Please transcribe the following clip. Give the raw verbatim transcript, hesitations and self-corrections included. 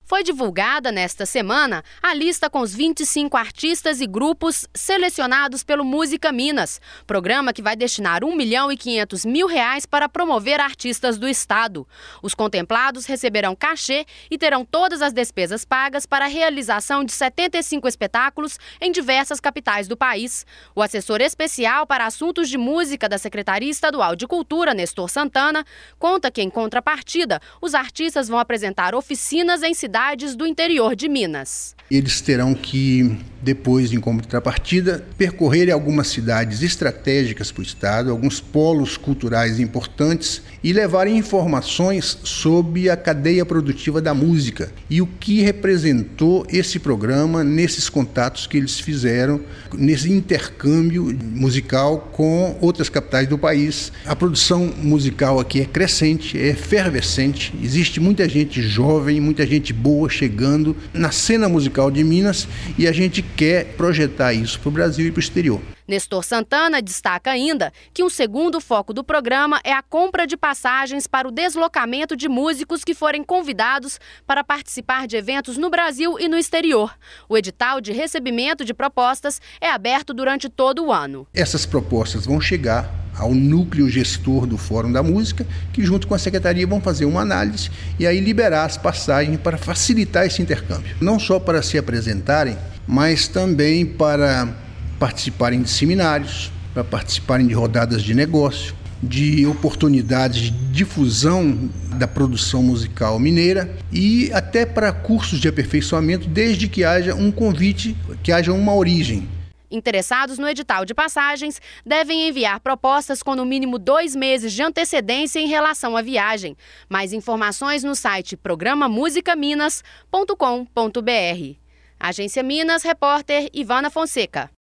Foi divulgada nesta semana a lista com os vinte e cinco artistas e grupos selecionados pelo Música Minas, programa que vai destinar um milhão e quinhentos mil reais para promover artistas do estado. Os contemplados receberão cachê e terão todas as despesas pagas para a realização de setenta e cinco espetáculos em diversas capitais do país. O assessor especial para assuntos de música da Secretaria Estadual de Cultura, Nestor Santana, conta que, em contrapartida, os artistas vão apresentar oficinas em cidades do interior de Minas. Eles terão que, depois, em contrapartida, percorrer algumas cidades estratégicas para o estado, alguns polos culturais importantes e levarem informações sobre a cadeia produtiva da música e o que representou esse programa nesses contatos que eles fizeram, nesse intercâmbio musical com outras capitais do país. A produção musical aqui é crescente, é efervescente, existe muita gente jovem, muita gente boa chegando na cena musical de Minas e a gente quer projetar isso para o Brasil e para o exterior. Nestor Santana destaca ainda que um segundo foco do programa é a compra de passagens para o deslocamento de músicos que forem convidados para participar de eventos no Brasil e no exterior. O edital de recebimento de propostas é aberto durante todo o ano. Essas propostas vão chegar ao núcleo gestor do Fórum da Música, que junto com a Secretaria vão fazer uma análise e aí liberar as passagens para facilitar esse intercâmbio. Não só para se apresentarem, mas também para participarem de seminários, para participarem de rodadas de negócio, de oportunidades de difusão da produção musical mineira e até para cursos de aperfeiçoamento, desde que haja um convite, que haja uma origem. Interessados no edital de passagens devem enviar propostas com no mínimo dois meses de antecedência em relação à viagem. Mais informações no site programa música minas ponto com ponto br. Agência Minas, repórter Ivana Fonseca.